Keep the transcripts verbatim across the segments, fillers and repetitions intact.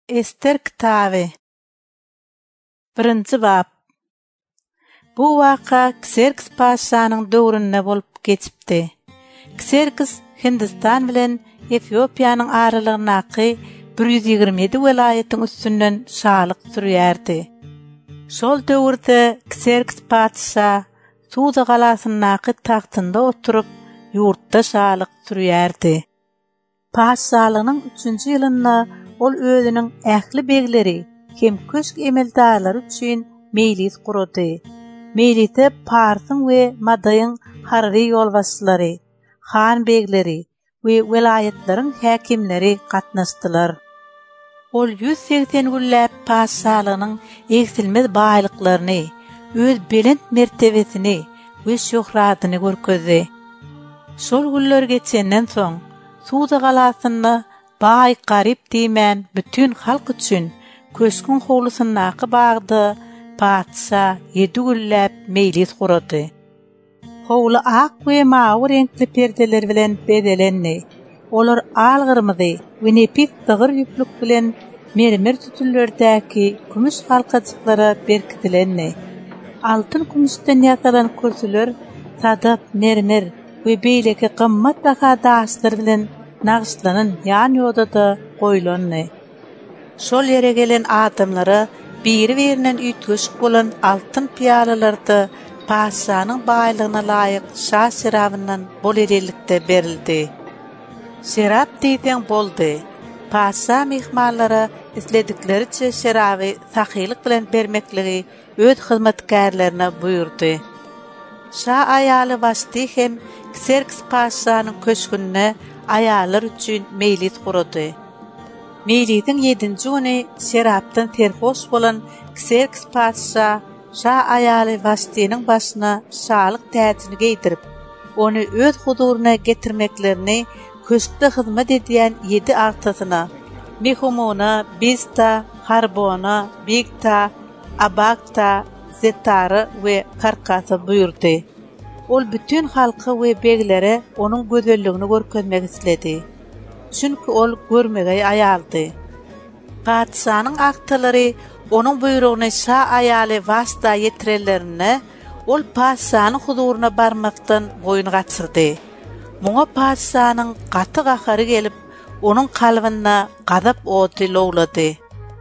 Ester kitabı birinci bab. Bu vaka Xerxes paşanyň döwründe bolup geçipdi. Xerxes Hindistan bilen Etiopiýanyň aralygynaky bir yüz ýigirme yedi welaýatyň üstünden şalyk sürýärdi. Şol döwürde Xerxes paşa Suda galasynyňky tahtynda oturup ýurtda şalyk sürýärdi. Paşalygynyň üçünji ýylynda ol özüniň ähli begleri hem köşk emeldarlary üçin mejlis kurdy. Mejlise Parsyň we Madaýyň harry ýolbaşçylary, han begleri we welaýatlaryň häkimleri gatnaşdylar. Ol yüz seksen güllap paşalygynyň eksilmez baýlyklaryny, öz belent mertebesini we şöhratyny görkezdi. Şol günler geçenden soň Suda galasyny baý garip diýmän bütün halk üçin köşkün howlusynaky bagdy paşa ýedi güllap mejlis kurdy. Howlu ak we mawy renkli perdeler bilen bedelendi. Olar al gyrmyzy we nepis dıgyr ýüplük bilen mermer tütüllerdäki kümüş halkajyklary berkitilendi. Altyn kümüşden ýasalan kürsüler sadap mermer we beýleki gymmat baha daşlar bilen nagşlanan ýan ýodada goýlandy. Şol ýere gelen adamlara biri birinden üýtgeşik bolan altyn piýalalarda paşanyň baýlygyna laýyk şah serabyndan bol erelikde berildi. Serap diýden boldy. Paşa mehmanlara isledikleri şeraby sahylyk bilen bermekligi öz hyzmatkarlaryna buýurdy. Şah aýaly başdy hem Xerxes paşanyň köşkünde aýallar üçin mejlis kurdy. Mejlisiň ýedinji güni serapdan terhoş bolan Xerxes paşa şah aýaly başdynyň başyna şalyk täjini geydirip, ony öz huduryna getirmeklerini köşkde hyzmat edýän ýedi artasyna, Mehumona, Bista, Harbona, Bigta, Abagta, Zetary we Karkasa buýurdy. Ol bütün halky we beglere onuň gözelligini görkezmek isledi. Çünki ol görmege aýaldy. Paşanyň agtalary onuň buýrugyny şah aýaly wasta ýetirellerine ol paşanyň huduryna barmakdan boyun gaçyrdy. Muňa paşanyň gaty gahary gelip onuň kalbyna gadap oty lowlady.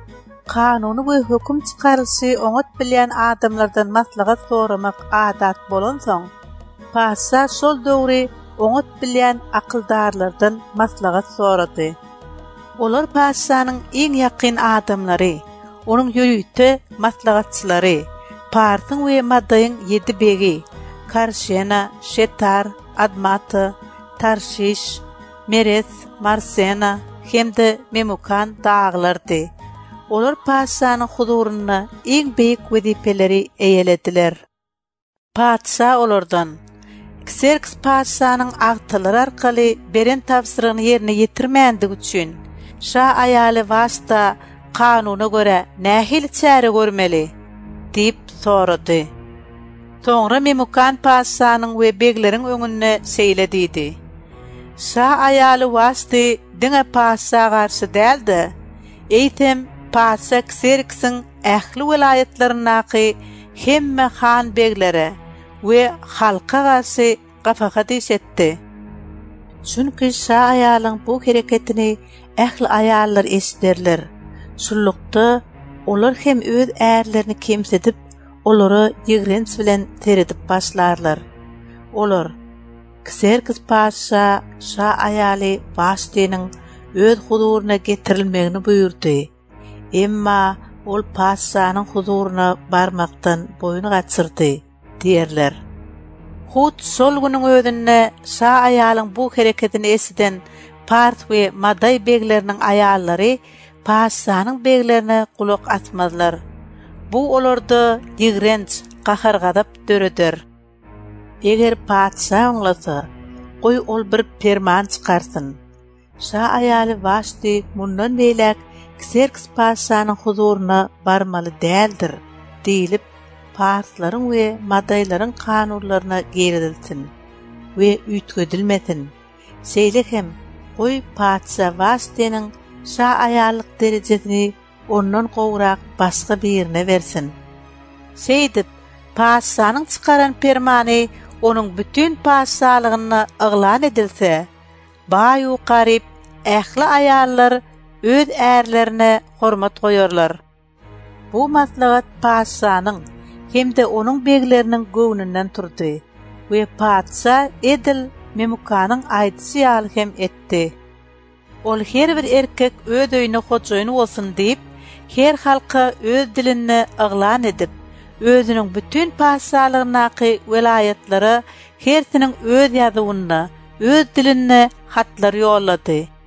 Kanuny we höküm çykarysy oňat bilýän adamlardan maslahat soramak adat bolan soň, paşa şol döwri oňat bilýän akyldarlardan maslahat sorady. Olar paşanyň iň ýakyn adamlary, onuň ýörüýte maslahatçylary, Parsyň we Madaýyň ýedi begi, Karşena, Şetar, Admaty, Tarshish, Meres, Marsena hemde Memukan dağlardy. Olar paşanyň huduryna iň beýik wezipeleri eýelediler. Paşa olardan Xerxes paşanyň agtalary arkaly beren tapsyrygyny ýerine ýetirmändik üçin şah aýaly wasta kanuny göre nähil çäre görmeli diýip sorady. Soňra Memukan paşanyň we begleriň öňünde seýledidi. Şah aýaly wasty diňe paşa garşy däldi. Eýtem paşa Xerxesiň ähli welaýatlarynaky hemme han beglere we halka garşy gafaga diýsetdi. Çünki şah aýalyň bu hereketini ähli aýallar esderler. Şullukda olar hem öz ärlerini kemsedip, olary ýigrenç bilen teredip başlarlar. Olar Xerxes paşa şah aýaly başdynyň öz huduryna getirilmegini buýurdy. Emma ol paşanyň huduryna barmakdan boyun gaçyrdy diýerler. Hut şol günüň özünde şah aýalyň bu hereketini esiden Pars we Madaý begleriniň aýallary paşanyň beglerine kulak asmazlar. Bu olardy ýigrenç, gahar gadap döreder. Eger paşa oňlasa, goý ol bir ferman çykarsyn. Şah aýaly başdy mundan beýlek Xerxes paşanyň huduryna barmaly däldir diýilip, Parslaryň we Madaýlaryň kanunlaryna gerilsin we üýtgedilmesin. Seýle hem goý paşa wastynyň şa aýallyk derejesini ondan gowrak başga birine bersin. Seydip, padşanyň çykaran permany onuň bütün padşalygyny yglan edilse, baý garyp, ähli aýallar öz ärlerine hormat goýarlar. Bu maslahat padşanyň hemde onuň begleriniň göwnünden turdy we padşa Edil Memukanyň aýdysy ýaly hem etdi. Ol her bir erkek öz öýüne hojaýyn bolsun diýip, her halka öz dilini yglan edip, özüniň bütün padşalygynaky welaýatlary hersiniň öz ýazywyny, öz dilini hatlar ýollady.